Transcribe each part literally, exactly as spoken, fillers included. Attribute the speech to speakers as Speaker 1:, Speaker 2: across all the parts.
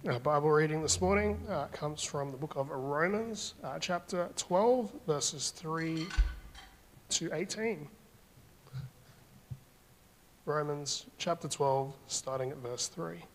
Speaker 1: Our Bible reading this morning uh, comes from the book of Romans, uh, chapter twelve, verses three to eighteen. Romans chapter twelve, starting at verse three.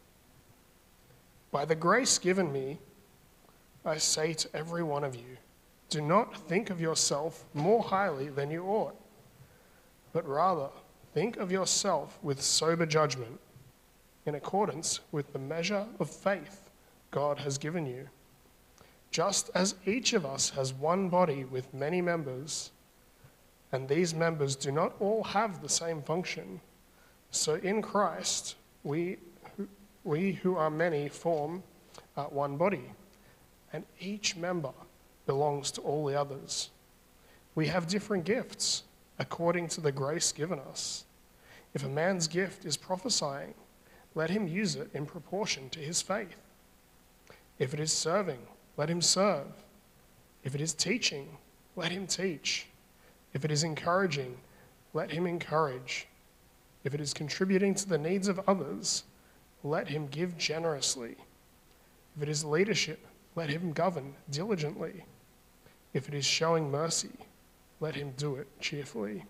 Speaker 1: By the grace given me, I say to every one of you, do not think of yourself more highly than you ought, but rather think of yourself with sober judgment, in accordance with the measure of faith God has given you. Just as each of us has one body with many members, and these members do not all have the same function, so in Christ we who, we who are many form uh, one body, and each member belongs to all the others. We have different gifts according to the grace given us. If a man's gift is prophesying, let him use it in proportion to his faith. If it is serving, let him serve. If it is teaching, let him teach. If it is encouraging, let him encourage. If it is contributing to the needs of others, let him give generously. If it is leadership, let him govern diligently. If it is showing mercy, let him do it cheerfully.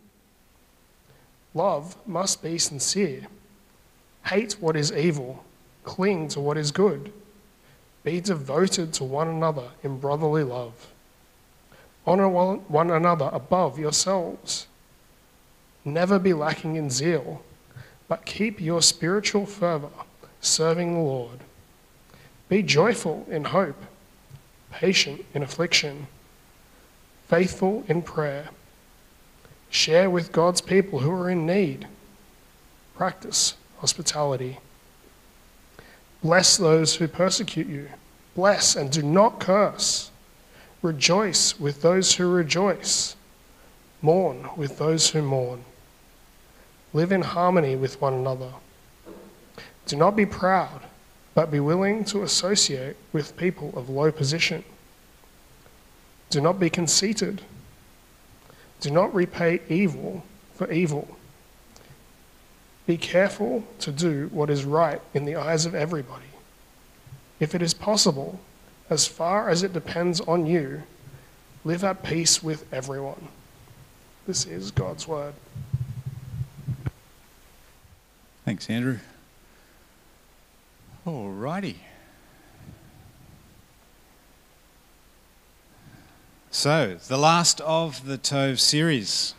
Speaker 1: Love must be sincere. Hate what is evil, cling to what is good. Be devoted to one another in brotherly love. Honor one another above yourselves. Never be lacking in zeal, but keep your spiritual fervor serving the Lord. Be joyful in hope, patient in affliction, faithful in prayer. Share with God's people who are in need. Practice hospitality. Bless those who persecute you. Bless and do not curse. Rejoice with those who rejoice. Mourn with those who mourn. Live in harmony with one another. Do not be proud, but be willing to associate with people of low position. Do not be conceited. Do not repay evil for evil. Be careful to do what is right in the eyes of everybody. If it is possible, as far as it depends on you, live at peace with everyone. This is God's word.
Speaker 2: Thanks, Andrew. All righty. So, the last of the Tov series.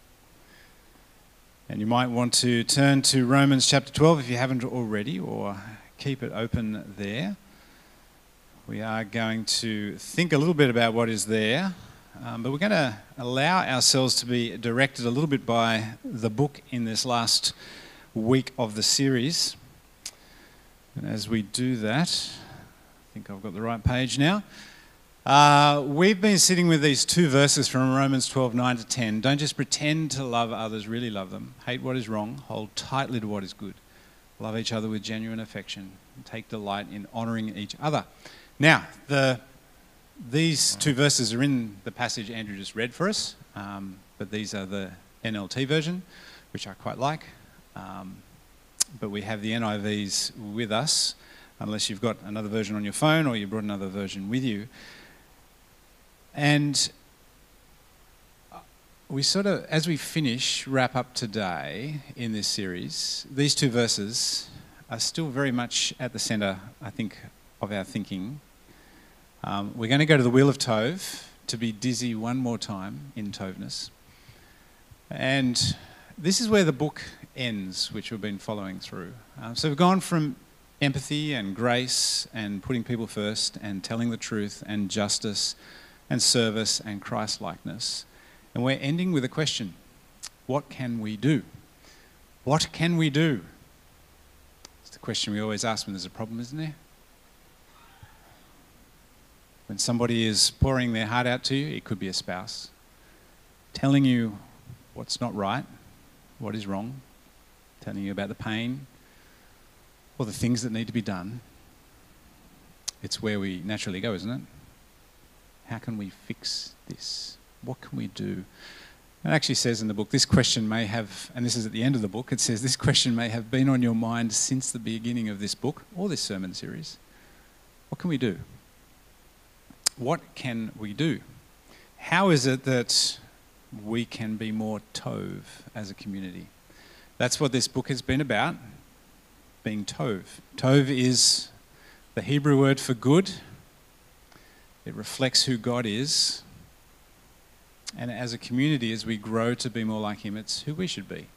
Speaker 2: And you might want to turn to Romans chapter twelve if you haven't already, or keep it open there. We are going to think a little bit about what is there, um, but we're going to allow ourselves to be directed a little bit by the book in this last week of the series. And as we do that, I think I've got the right page now. Uh, we've been sitting with these two verses from Romans twelve, nine to ten. Don't just pretend to love others, really love them. Hate what is wrong, hold tightly to what is good. Love each other with genuine affection. And take delight in honouring each other. Now, the, these two verses are in the passage Andrew just read for us, um, but these are the N L T version, which I quite like. Um, but we have the N I Vs with us, unless you've got another version on your phone or you brought another version with you. And we sort of, as we finish, wrap up today in this series, these two verses are still very much at the centre, I think, of our thinking. Um, we're going to go to the Wheel of Tov to be dizzy one more time in Tovness. And this is where the book ends, which we've been following through. Um, so we've gone from empathy and grace and putting people first and telling the truth and justice and service and Christ-likeness. And we're ending with a question. What can we do? What can we do? It's the question we always ask when there's a problem, isn't there? When somebody is pouring their heart out to you, it could be a spouse, telling you what's not right, what is wrong, telling you about the pain or the things that need to be done. It's where we naturally go, isn't it? How can we fix this? What can we do? It actually says in the book, this question may have, and this is at the end of the book, it says this question may have been on your mind since the beginning of this book or this sermon series. what can we do? What can we do? How is it that we can be more tov as a community? That's what this book has been about, being tov. Tov is the Hebrew word for good. It reflects who God is. And as a community, as we grow to be more like him, it's who we should be.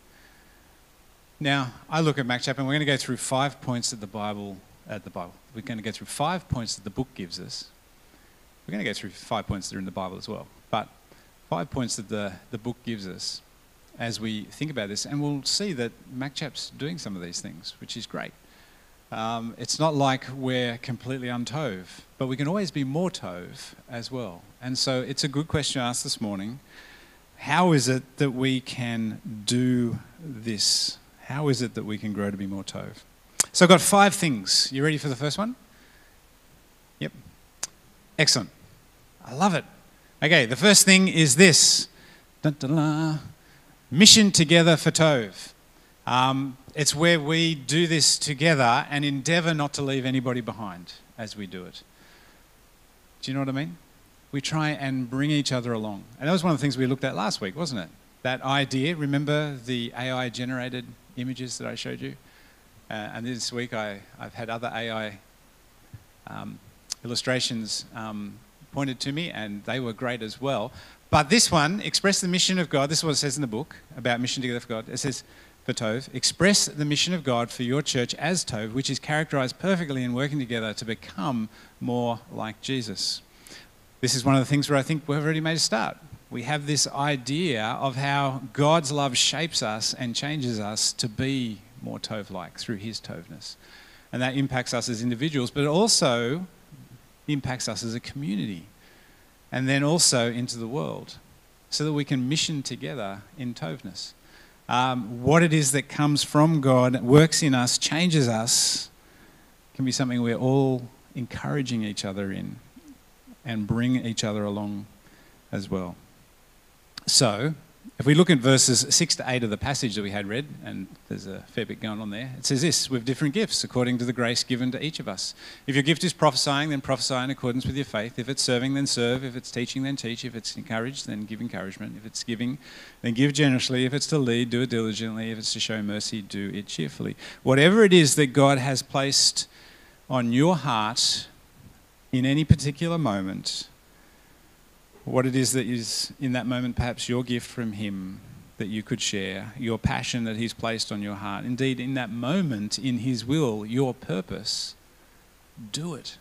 Speaker 2: Now, I look at Mac Chapman, we're going to go through five points that the Bible, at the Bible, we're going to go through five points that the book gives us. We're going to go through five points that are in the Bible as well, but five points that the, the book gives us as we think about this, and we'll see that MacChap's doing some of these things, which is great. Um, it's not like we're completely untov, but we can always be more tov as well. And so it's a good question to ask this morning. How is it that we can do this? How is it that we can grow to be more tov? So I've got five things. You ready for the first one? Yep. Excellent. I love it. Okay, the first thing is this. Dun, dun, dun. Mission together for Tov. Um, it's where we do this together and endeavour not to leave anybody behind as we do it. Do you know what I mean? We try and bring each other along. And that was one of the things we looked at last week, wasn't it? That idea, remember the A I-generated images that I showed you? Uh, and this week I, I've had other A I um, illustrations um, pointed to me, and they were great as well. But this one, express the mission of God. This is what it says in the book about mission together for God. It says, for Tov, express the mission of God for your church as Tov, which is characterized perfectly in working together to become more like Jesus. This is one of the things where I think we've already made a start. We have this idea of how God's love shapes us and changes us to be more Tov-like through his Tovness. And that impacts us as individuals, but it also impacts us as a community. And then also into the world, so that we can mission together in Tovness. Um, what it is that comes from God, works in us, changes us, can be something we're all encouraging each other in and bring each other along as well. So, if we look at verses six to eight of the passage that we had read, and there's a fair bit going on there, it says this, with different gifts according to the grace given to each of us. If your gift is prophesying, then prophesy in accordance with your faith. If it's serving, then serve. If it's teaching, then teach. If it's encouraged, then give encouragement. If it's giving, then give generously. If it's to lead, do it diligently. If it's to show mercy, do it cheerfully. Whatever it is that God has placed on your heart in any particular moment, what it is that is in that moment perhaps your gift from him that you could share, your passion that he's placed on your heart. Indeed, in that moment, in his will, your purpose, do it.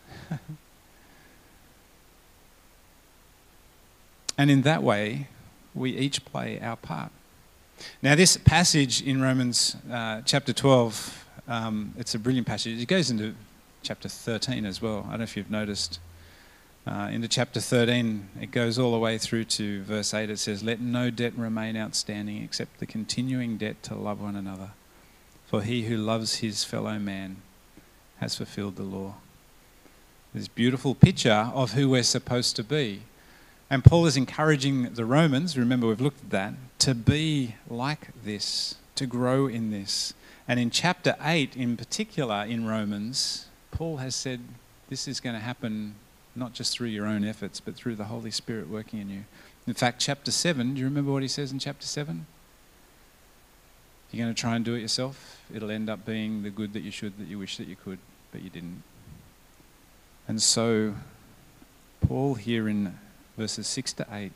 Speaker 2: And in that way, we each play our part. Now, this passage in Romans uh, chapter twelve, um, it's a brilliant passage. It goes into chapter thirteen as well. I don't know if you've noticed. Uh, into chapter thirteen, it goes all the way through to verse eight. It says, let no debt remain outstanding except the continuing debt to love one another. For he who loves his fellow man has fulfilled the law. This beautiful picture of who we're supposed to be. And Paul is encouraging the Romans, remember we've looked at that, to be like this, to grow in this. And in chapter eight in particular in Romans, Paul has said this is going to happen not just through your own efforts, but through the Holy Spirit working in you. In fact, chapter seven, do you remember what he says in chapter seven? You're going to try and do it yourself. It'll end up being the good that you should, that you wish that you could, but you didn't. And so, Paul here in verses six to eight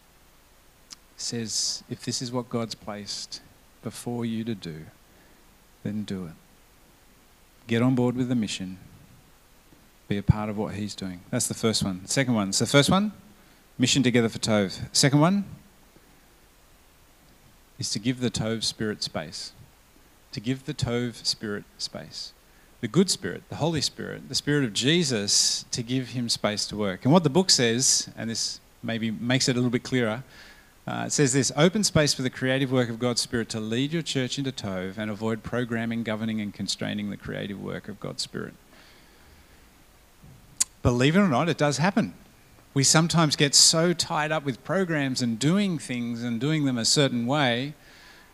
Speaker 2: says, if this is what God's placed before you to do, then do it. Get on board with the mission. Be a part of what he's doing. That's the first one. Second one. So the first one, mission together for Tov. Second one is to give the Tov spirit space. To give the Tov spirit space. The good spirit, the Holy Spirit, the Spirit of Jesus, to give him space to work. And what the book says, and this maybe makes it a little bit clearer, uh, it says this, open space for the creative work of God's Spirit to lead your church into Tov and avoid programming, governing and constraining the creative work of God's Spirit. Believe it or not, it does happen. We sometimes get so tied up with programs and doing things and doing them a certain way,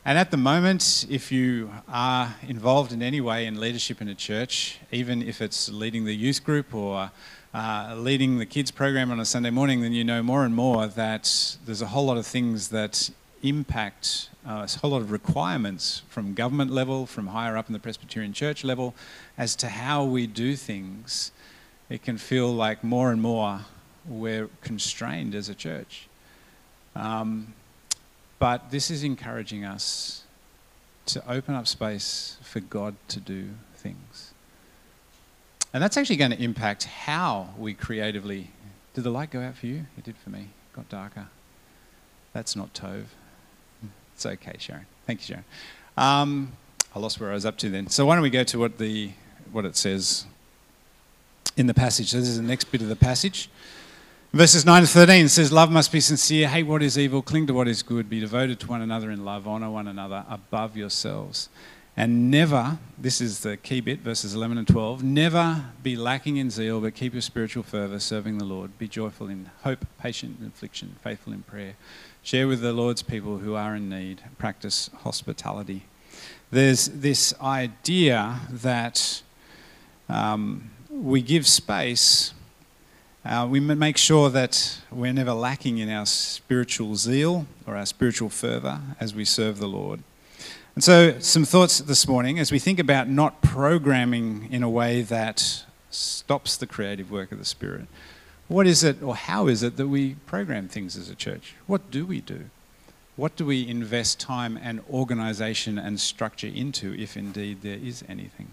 Speaker 2: And at the moment, if you are involved in any way in leadership in a church, even if it's leading the youth group or uh, leading the kids program on a Sunday morning, then you know more and more that there's a whole lot of things that impact, uh, a whole lot of requirements from government level, from higher up in the Presbyterian church level, as to how we do things. It can feel like more and more we're constrained as a church. Um, But this is encouraging us to open up space for God to do things. And that's actually going to impact how we creatively... Did the light go out for you? It did for me. It got darker. That's not Tove. It's okay, Sharon. Thank you, Sharon. Um, I lost where I was up to then. So why don't we go to what the what it says in the passage. So this is the next bit of the passage. Verses nine to thirteen says, love must be sincere, hate what is evil, cling to what is good, be devoted to one another in love, honour one another above yourselves. And never, this is the key bit, verses eleven and twelve, never be lacking in zeal, but keep your spiritual fervour, serving the Lord. Be joyful in hope, patient in affliction, faithful in prayer. Share with the Lord's people who are in need. Practice hospitality. There's this idea that um, we give space. Uh, we make sure that we're never lacking in our spiritual zeal or our spiritual fervour as we serve the Lord. And so some thoughts this morning as we think about not programming in a way that stops the creative work of the Spirit. What is it, or how is it that we program things as a church? What do we do? What do we invest time and organisation and structure into, if indeed there is anything?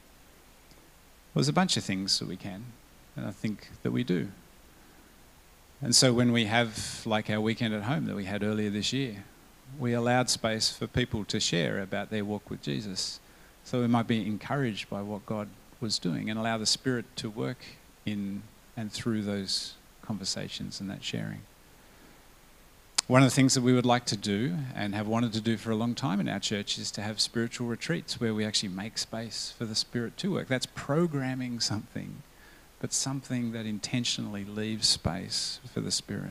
Speaker 2: Well, there's a bunch of things that we can. And I think that we do. And so when we have, like our weekend at home that we had earlier this year, we allowed space for people to share about their walk with Jesus. So we might be encouraged by what God was doing and allow the Spirit to work in and through those conversations and that sharing. One of the things that we would like to do and have wanted to do for a long time in our church is to have spiritual retreats where we actually make space for the Spirit to work. That's programming something, but something that intentionally leaves space for the Spirit.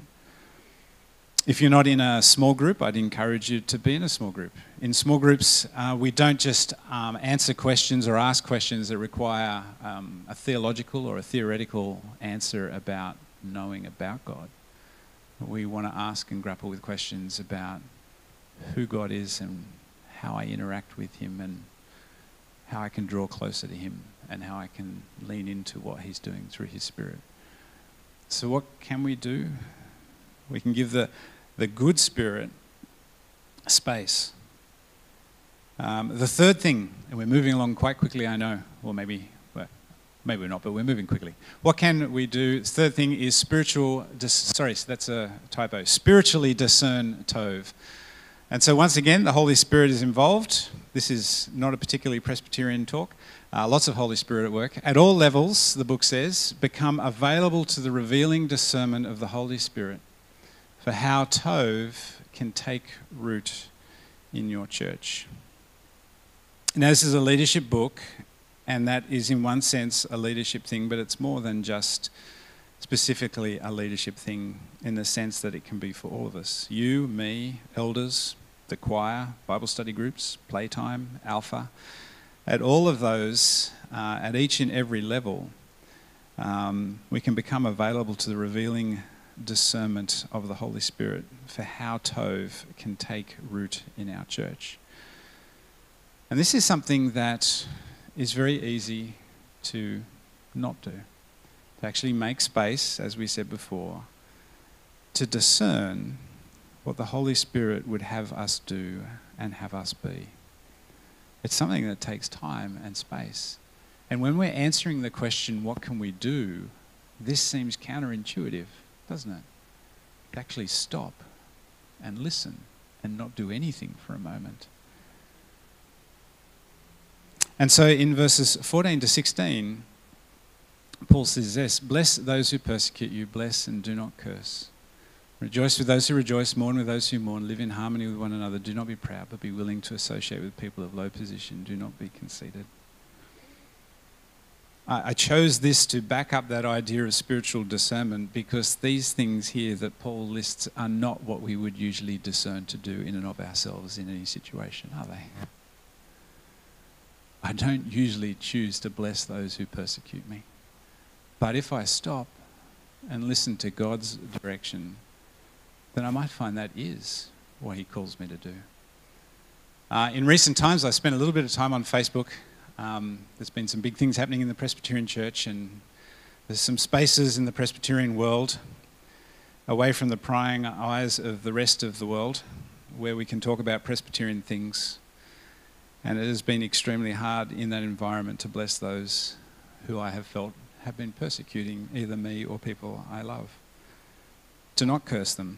Speaker 2: If you're not in a small group, I'd encourage you to be in a small group. In small groups, uh, we don't just um, answer questions or ask questions that require um, a theological or a theoretical answer about knowing about God. We want to ask and grapple with questions about who God is and how I interact with him and how I can draw closer to him and how I can lean into what he's doing through his Spirit. So what can we do? We can give the, the good Spirit space. Um, the third thing, and we're moving along quite quickly, I know, or maybe, well, maybe we're not, but we're moving quickly. What can we do? The third thing is spiritual, dis- sorry, that's a typo, spiritually discern Tove. And so once again, the Holy Spirit is involved. This is not a particularly Presbyterian talk. Uh, lots of Holy Spirit at work. At all levels, the book says, become available to the revealing discernment of the Holy Spirit for how Tove can take root in your church. Now, this is a leadership book, and that is in one sense a leadership thing, but it's more than just specifically a leadership thing in the sense that it can be for all of us. You, me, elders, the choir, Bible study groups, playtime, alpha. At all of those, uh, at each and every level, um, we can become available to the revealing discernment of the Holy Spirit for how Tove can take root in our church. And this is something that is very easy to not do. To actually make space, as we said before, to discern what the Holy Spirit would have us do and have us be. It's something that takes time and space. And when we're answering the question, what can we do? This seems counterintuitive, doesn't it? To actually stop and listen and not do anything for a moment. And so in verses fourteen to sixteen, Paul says this, bless those who persecute you, bless and do not curse. Rejoice with those who rejoice, mourn with those who mourn, live in harmony with one another. Do not be proud, but be willing to associate with people of low position. Do not be conceited. I, I chose this to back up that idea of spiritual discernment because these things here that Paul lists are not what we would usually discern to do in and of ourselves in any situation, are they? I don't usually choose to bless those who persecute me. But if I stop and listen to God's direction, then I might find that is what he calls me to do. Uh, in recent times, I spent a little bit of time on Facebook. Um, there's been some big things happening in the Presbyterian Church, and there's some spaces in the Presbyterian world away from the prying eyes of the rest of the world where we can talk about Presbyterian things. And it has been extremely hard in that environment to bless those who I have felt have been persecuting either me or people I love. To not curse them.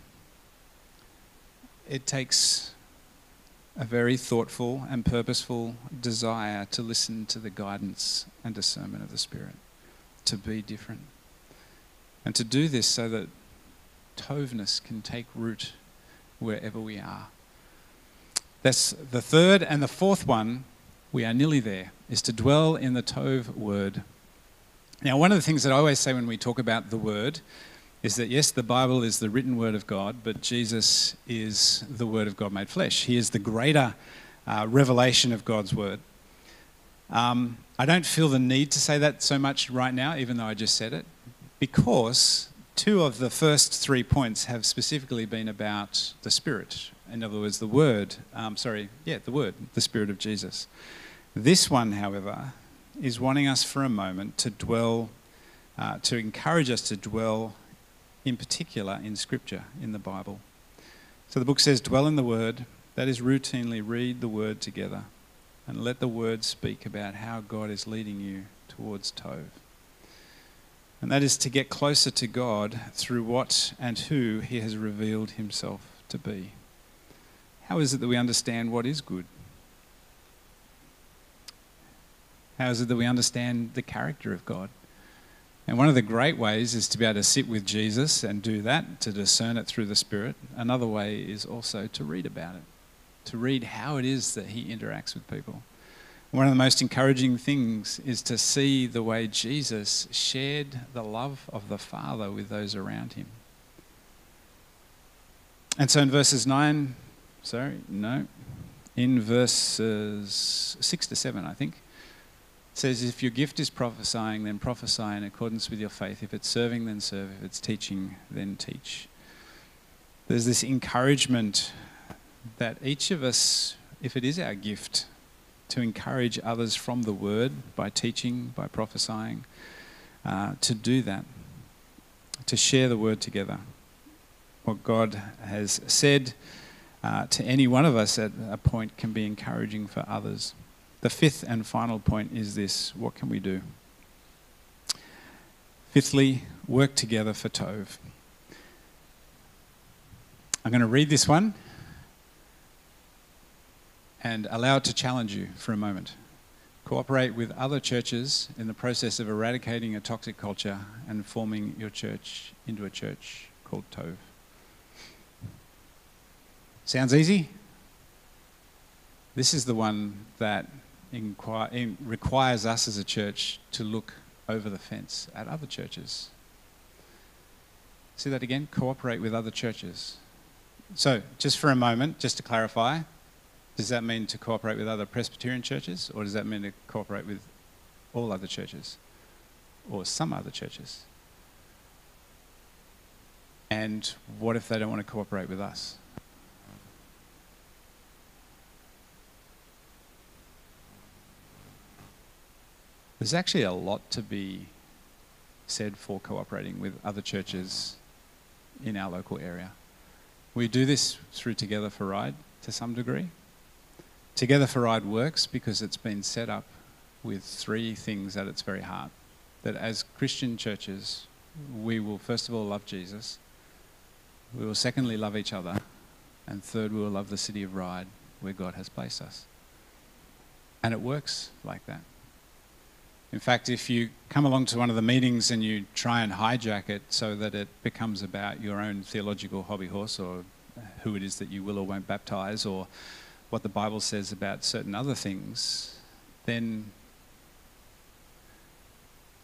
Speaker 2: It takes a very thoughtful and purposeful desire to listen to the guidance and discernment of the Spirit, to be different. And to do this so that toveness can take root wherever we are. That's the third. And the fourth one, we are nearly there, is to dwell in the Tov word. Now, one of the things that I always say when we talk about the word is that, yes, the Bible is the written word of God, but Jesus is the word of God made flesh. He is the greater uh, revelation of God's word. Um, I don't feel the need to say that so much right now, even though I just said it, because two of the first three points have specifically been about the Spirit. In other words, the Word, um, sorry, yeah, the Word, the Spirit of Jesus. This one, however, is wanting us for a moment to dwell, uh, to encourage us to dwell in particular in Scripture, in the Bible. So the book says, dwell in the Word, that is routinely read the Word together and let the Word speak about how God is leading you towards Tov. And that is to get closer to God through what and who he has revealed himself to be. How is it that we understand what is good? How is it that we understand the character of God? And one of the great ways is to be able to sit with Jesus and do that, to discern it through the Spirit. Another way is also to read about it, to read how it is that he interacts with people. One of the most encouraging things is to see the way Jesus shared the love of the Father with those around him. And so in verses nine, sorry, no, in verses six to seven, I think, it says, if your gift is prophesying, then prophesy in accordance with your faith. If it's serving, then serve. If it's teaching, then teach. There's this encouragement that each of us, if it is our gift, to encourage others from the Word by teaching, by prophesying, uh, to do that, to share the Word together. What God has said uh, to any one of us at a point can be encouraging for others. The fifth and final point is this: what can we do? Fifthly, work together for Tov. I'm going to read this one and allow it to challenge you for a moment. Cooperate with other churches in the process of eradicating a toxic culture and forming your church into a church called Tov. Sounds easy? This is the one that inquire, in, requires us as a church to look over the fence at other churches. See that again? Cooperate with other churches. So, just for a moment, just to clarify, does that mean to cooperate with other Presbyterian churches, or does that mean to cooperate with all other churches, or some other churches? And what if they don't want to cooperate with us? There's actually a lot to be said for cooperating with other churches in our local area. We do this through Together for Ride to some degree. Together for Ride works because it's been set up with three things at its very heart. That as Christian churches, we will first of all love Jesus, we will secondly love each other, and third, we will love the city of Ryde where God has placed us. And it works like that. In fact, if you come along to one of the meetings and you try and hijack it so that it becomes about your own theological hobby horse, or who it is that you will or won't baptize, or what the Bible says about certain other things, then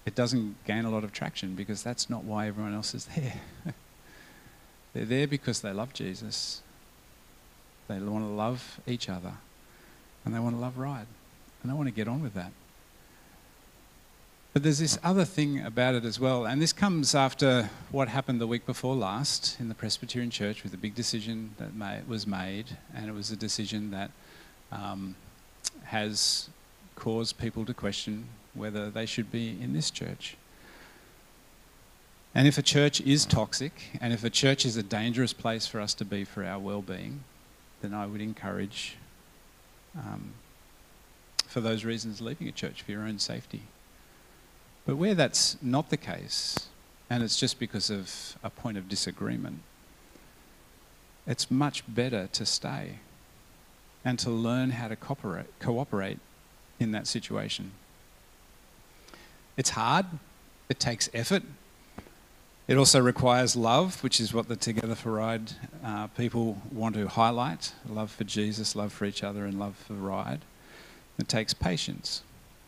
Speaker 2: it doesn't gain a lot of traction because that's not why everyone else is there. They're there because they love Jesus. They want to love each other. And they want to love right. And they want to get on with that. But there's this other thing about it as well, and this comes after what happened the week before last in the Presbyterian Church with a big decision that ma- was made, and it was a decision that um, has caused people to question whether they should be in this church. And if a church is toxic, and if a church is a dangerous place for us to be for our well-being, then I would encourage, um, for those reasons, leaving a church for your own safety. But where that's not the case, and it's just because of a point of disagreement, it's much better to stay and to learn how to cooperate, cooperate in that situation. It's hard. It takes effort. It also requires love, which is what the Together for Ride uh, people want to highlight. Love for Jesus, love for each other, and love for Ride. It takes patience.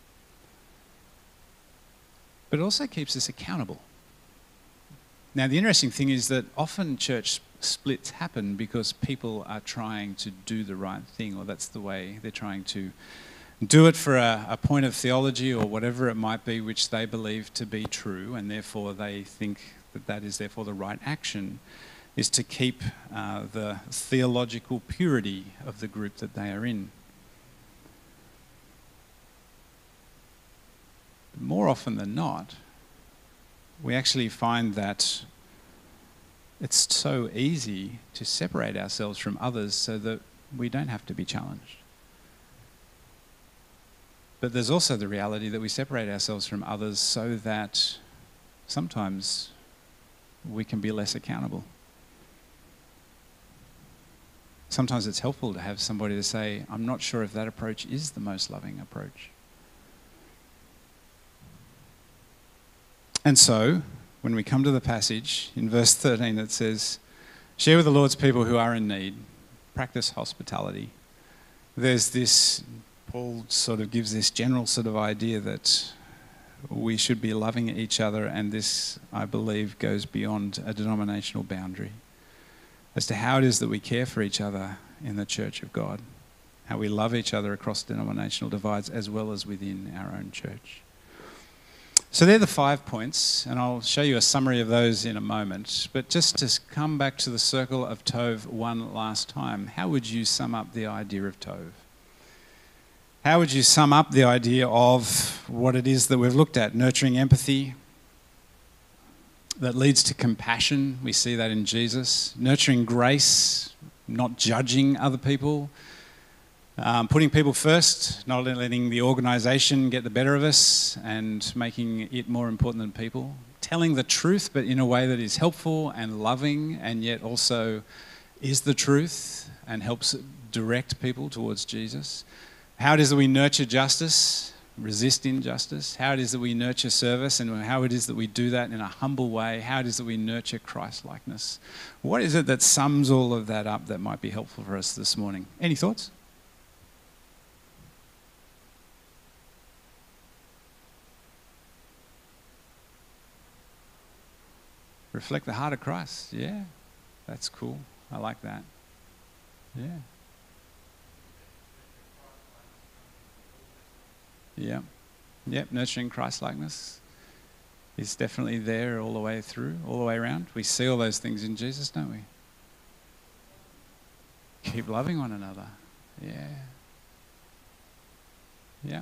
Speaker 2: But it also keeps us accountable. Now, the interesting thing is that often church splits happen because people are trying to do the right thing, or that's the way they're trying to do it for a, a point of theology or whatever it might be which they believe to be true, and therefore they think that that is therefore the right action, is to keep uh, the theological purity of the group that they are in. More often than not, we actually find that it's so easy to separate ourselves from others so that we don't have to be challenged. But there's also the reality that we separate ourselves from others so that sometimes we can be less accountable. Sometimes it's helpful to have somebody to say, I'm not sure if that approach is the most loving approach. And so, when we come to the passage, in verse thirteen it says, share with the Lord's people who are in need, practice hospitality. There's this, Paul sort of gives this general sort of idea that we should be loving each other, and this, I believe, goes beyond a denominational boundary as to how it is that we care for each other in the Church of God, how we love each other across denominational divides as well as within our own church. So they're the five points, and I'll show you a summary of those in a moment. But just to come back to the circle of Tov one last time, how would you sum up the idea of Tov? How would you sum up the idea of what it is that we've looked at? Nurturing empathy that leads to compassion. We see that in Jesus. Nurturing grace, not judging other people. Um, putting people first, not letting the organisation get the better of us and making it more important than people. Telling the truth, but in a way that is helpful and loving and yet also is the truth and helps direct people towards Jesus. How it is that we nurture justice, resist injustice. How it is that we nurture service, and how it is that we do that in a humble way. How it is that we nurture Christ-likeness. What is it that sums all of that up that might be helpful for us this morning? Any thoughts? Reflect the heart of Christ. Yeah, that's cool. I like that. Yeah. Yeah. Yep, nurturing Christ-likeness is definitely there all the way through, all the way around. We see all those things in Jesus, don't we? Keep loving one another. Yeah. Yeah.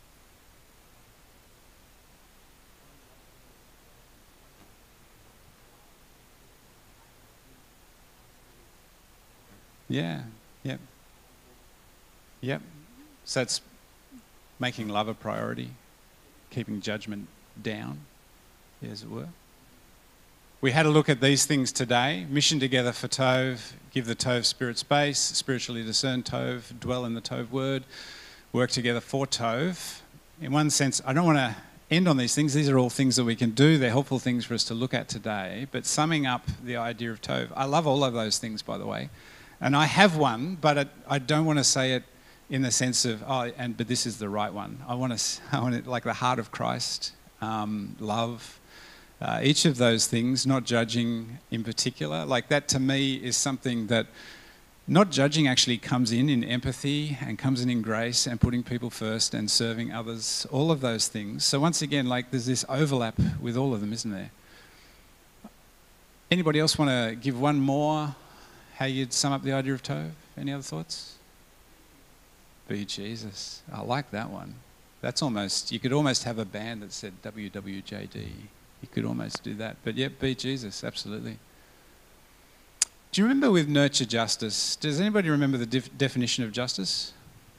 Speaker 2: Yeah, yep. Yep. So it's making love a priority, keeping judgment down, as it were. We had a look at these things today. Mission together for Tov, give the Tov spirit space, spiritually discern Tov, dwell in the Tov word, work together for Tov. In one sense, I don't want to end on these things. These are all things that we can do. They're helpful things for us to look at today. But summing up the idea of Tov, I love all of those things, by the way. And I have one, but it, I don't want to say it in the sense of, oh, and but this is the right one. I want to, I want it like the heart of Christ. um, love, uh, each of those things, not judging in particular. Like that to me is something that not judging actually comes in in empathy and comes in in grace and putting people first and serving others, all of those things. So once again, like there's this overlap with all of them, isn't there? Anybody else want to give one more, how you'd sum up the idea of Tov? Any other thoughts? Be Jesus. I like that one. That's almost, you could almost have a band that said W W J D. You could almost do that. But yep, be Jesus, absolutely. Do you remember with nurture justice? Does anybody remember the def- definition of justice?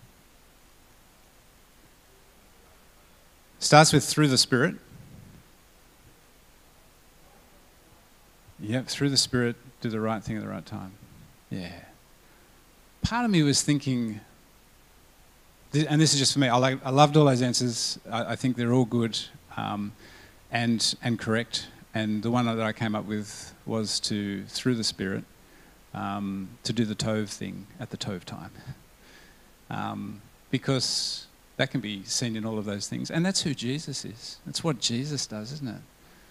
Speaker 2: Starts with through the Spirit. Yep, through the Spirit, do the right thing at the right time. Yeah. Part of me was thinking, and this is just for me, I, like, I loved all those answers. I, I think they're all good um, and and correct. And the one that I came up with was to, through the Spirit, Um, to do the Tov thing at the Tov time. Um, because that can be seen in all of those things. And that's who Jesus is. That's what Jesus does, isn't it?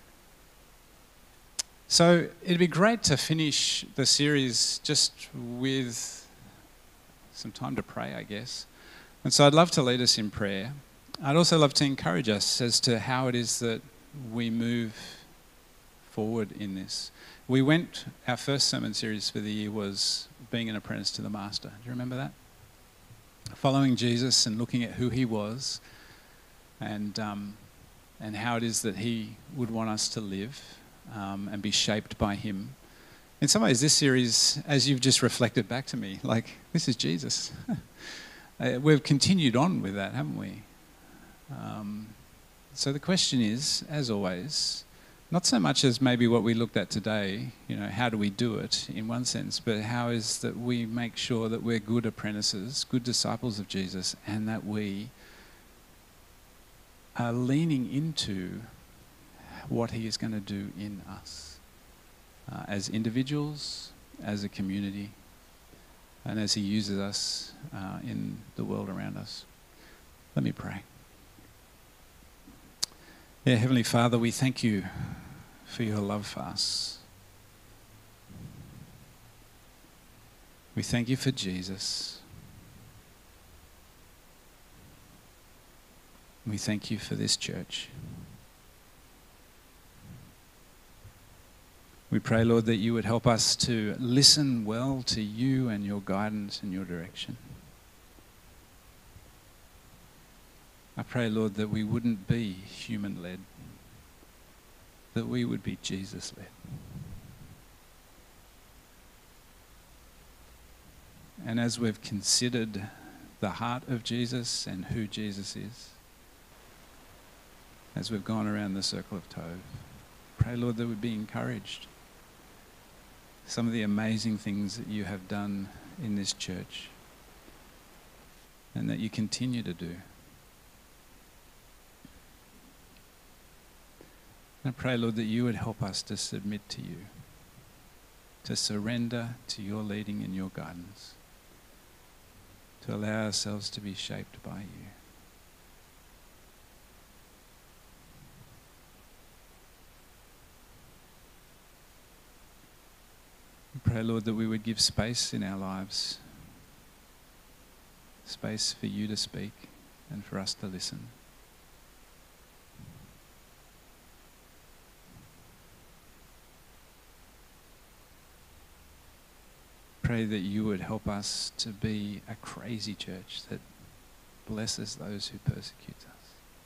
Speaker 2: So it'd be great to finish the series just with some time to pray, I guess. And so I'd love to lead us in prayer. I'd also love to encourage us as to how it is that we move forward in this. We went, our first sermon series for the year was being an apprentice to the master. Do you remember that? Following Jesus and looking at who he was and um, and how it is that he would want us to live um, and be shaped by him. In some ways, this series, as you've just reflected back to me, like, this is Jesus. uh, we've continued on with that, haven't we? Um, so the question is, as always, not so much as maybe what we looked at today, you know, how do we do it in one sense, but how is that we make sure that we're good apprentices, good disciples of Jesus, and that we are leaning into what he is going to do in us uh, as individuals, as a community, and as he uses us uh, in the world around us. Let me pray. Yeah, Heavenly Father, we thank you for your love for us. We thank you for Jesus. We thank you for this church. We pray, Lord, that you would help us to listen well to you and your guidance and your direction. I pray, Lord, that we wouldn't be human-led, that we would be Jesus-led. And as we've considered the heart of Jesus and who Jesus is, as we've gone around the circle of Tov, pray, Lord, that we'd be encouraged. Some of the amazing things that you have done in this church and that you continue to do. And I pray, Lord, that you would help us to submit to you, to surrender to your leading and your guidance, to allow ourselves to be shaped by you. I pray, Lord, that we would give space in our lives, space for you to speak and for us to listen. Pray that you would help us to be a crazy church that blesses those who persecute us.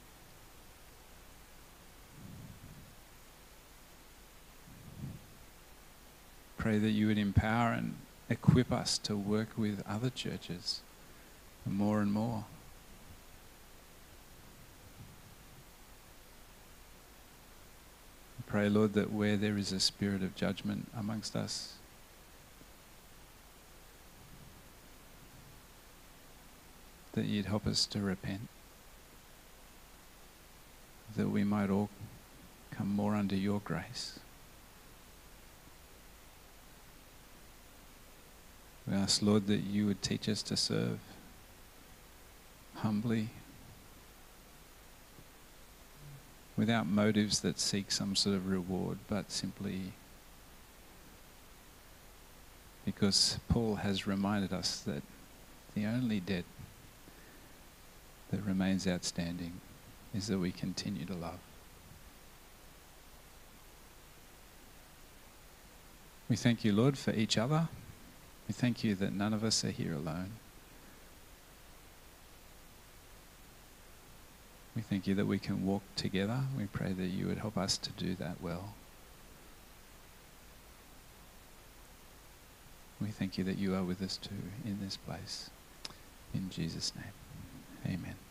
Speaker 2: Pray that you would empower and equip us to work with other churches more and more. Pray, Lord, that where there is a spirit of judgment amongst us, that you'd help us to repent, that we might all come more under your grace. We ask, Lord, that you would teach us to serve humbly, without motives that seek some sort of reward, but simply because Paul has reminded us that the only debt that remains outstanding is that we continue to love. We thank you, Lord, for each other. We thank you that none of us are here alone. We thank you that we can walk together. We pray that you would help us to do that well. We thank you that you are with us too in this place. In Jesus' name, amen.